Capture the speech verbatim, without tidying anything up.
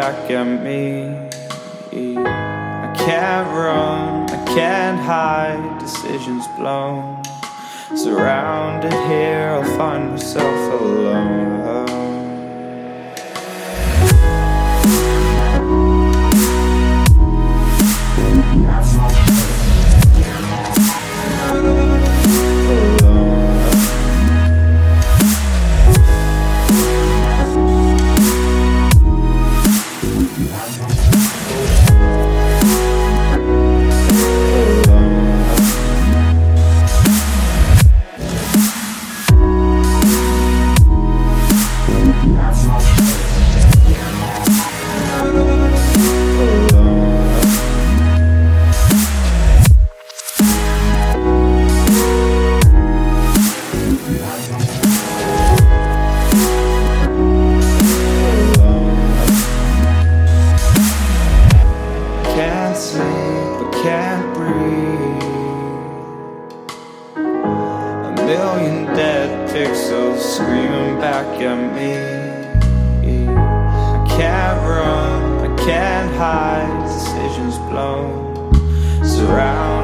back at me. I can't run, I can't hide, decisions blown. Surrounded here, I'll find myself alone. Can't sleep, I can't breathe. A million dead pixels screaming back at me. I can't run, I can't hide, decisions blown. Surround